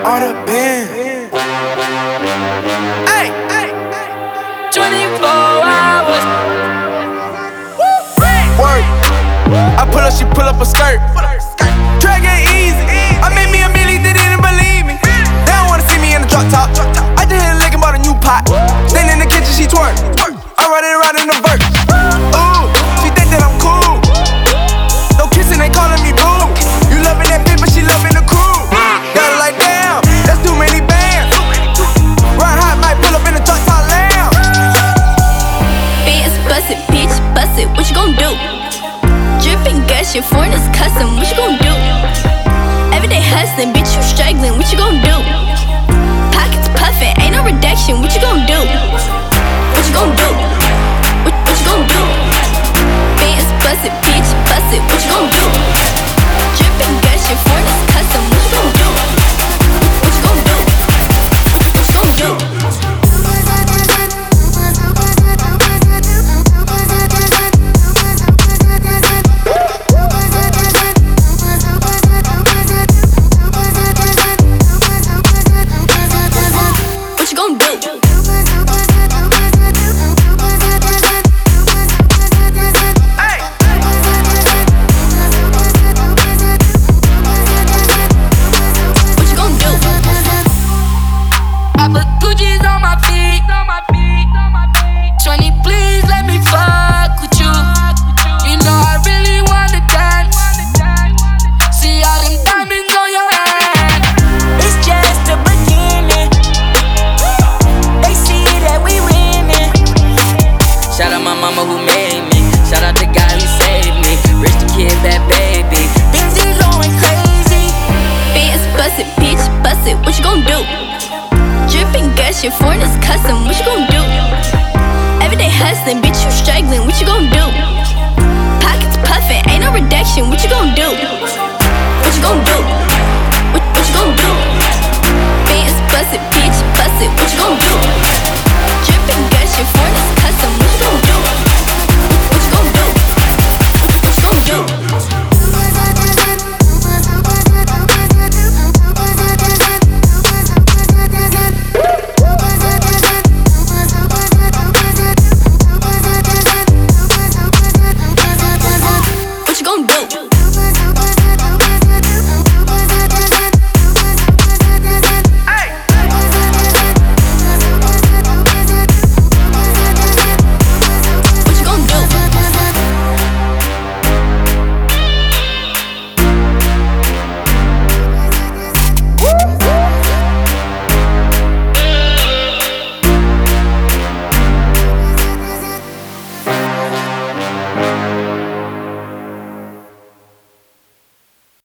all the band. Hey, 24 hours. Work. I pull up, she pull up a skirt. Drag it easy. I made me a million, they didn't believe me. They don't wanna see me in the drop top. I just hit a lick and bought a new pot. Then in the kitchen, she twerk. I ride it around in the vert. Ooh, she think that I'm cool. No kissing, they calling me boo. You loving that bitch, but she loving the crew. Got it like damn, that's too many bands. Ride hot, might pull up in the drop top lamb. Bands bust it, bitch, bust it, what you gon' do? Dripping gushing, foreigners cussing, what you gon' do? Everyday hustling, bitch, you struggling, what you gon' do? Pockets puffin', ain't no reduction, what you gon' do? What you gon' do? What you gon' do? Bands bust it, bitch, bust it, what you gon' do? Dripping gushing, foreigners cussing, what you gon' do? What you gon' do? What you gon' do? Your foreigners cussing, what you gon' do? Everyday hustling, bitch, you struggling, what you gon' do? Pockets puffin', ain't no reduction, what you gon' do? What you gon' do? What you gon' do? Bands bust it, bitch, bust it, what you gon' do? Dripping gush, your foreigners cussing, what you gon' do? What you gon' do? What you gon' do? What you gon' do?